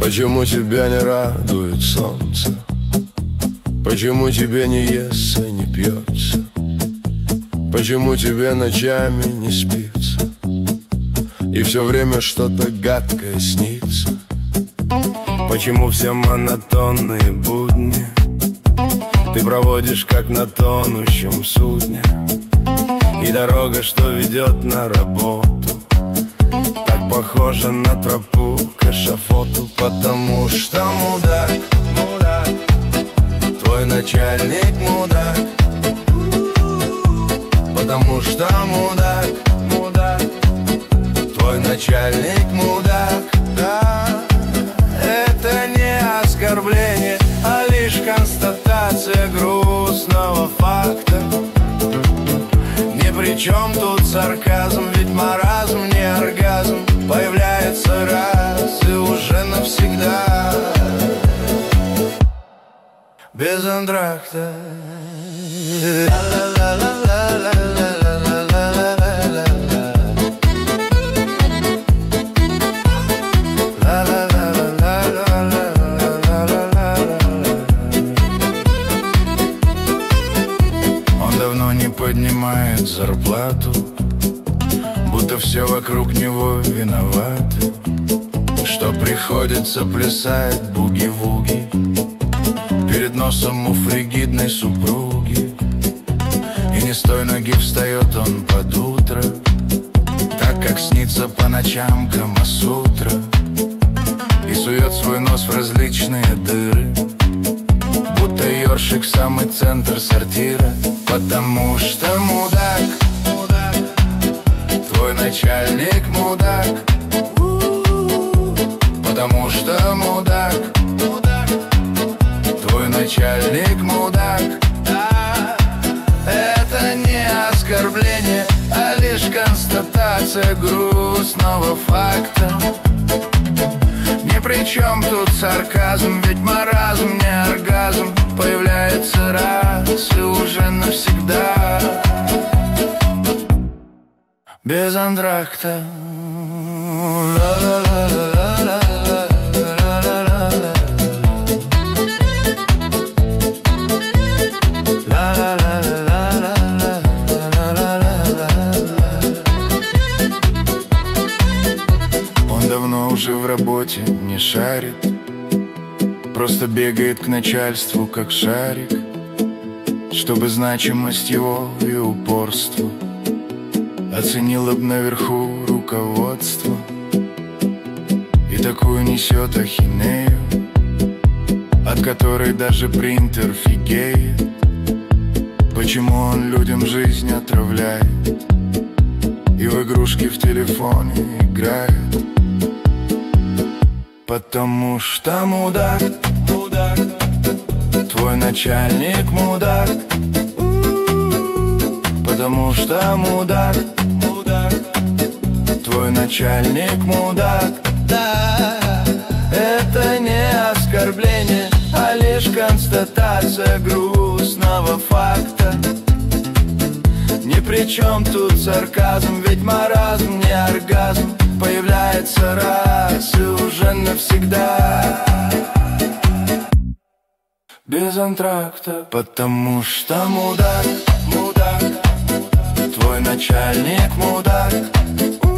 Почему тебя не радует солнце? Почему тебе не естся, не пьется? Почему тебе ночами не спится? И все время что-то гадкое снится? Почему все монотонные будни ты проводишь как на тонущем судне? И дорога, что ведет на работу, так похожа на тропу к эшафоту. Потому что мудак, мудак, твой начальник мудак. Потому что мудак, мудак, твой начальник мудак. Да, это не оскорбление, а лишь констатация грустного факта. Ни при чем тут сарказм, ведь маразм не оргазм появляется раз и уже навсегда. Без антракта. Он давно не поднимает зарплату, будто все вокруг него виноваты, что приходится плясать буги-вуги перед носом у фригидной супруги. И не с той ноги встает он под утро, так как снится по ночам Камасутра, и сует свой нос в различные дыры, будто ёршик в самый центр сортира. Потому что мудак, мудак, твой начальник мудак. Потому что мудак, мудак, твой начальник мудак. Да, это не оскорбление, а лишь констатация грустного факта. Ни при чем тут сарказм, ведь маразм не оргазм появляется раз и уже навсегда. Без антракта. Он давно уже в работе не шарит, просто бегает к начальству как шарик, чтобы значимость его и упорство оценило б наверху руководство. И такую несет ахинею, от которой даже принтер фигеет. Почему он людям жизнь отравляет и в игрушки в телефоне играет? Потому что мудак, мудак, твой начальник мудак. Потому что мудак, мудак, твой начальник мудак. Да, это не оскорбление, а лишь констатация грустного факта. Ни при чем тут сарказм, ведь маразм не оргазм появляется раз и уже навсегда. Без антракта. Потому что мудак, мудак, твой начальник мудак.